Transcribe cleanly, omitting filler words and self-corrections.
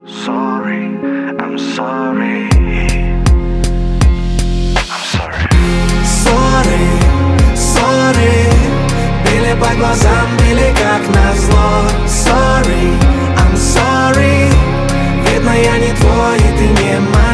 Sorry, I'm sorry. I'm sorry. Sorry, sorry. Били по глазам, били как назло. Sorry, I'm sorry. Видно, я не твой, и ты не моя.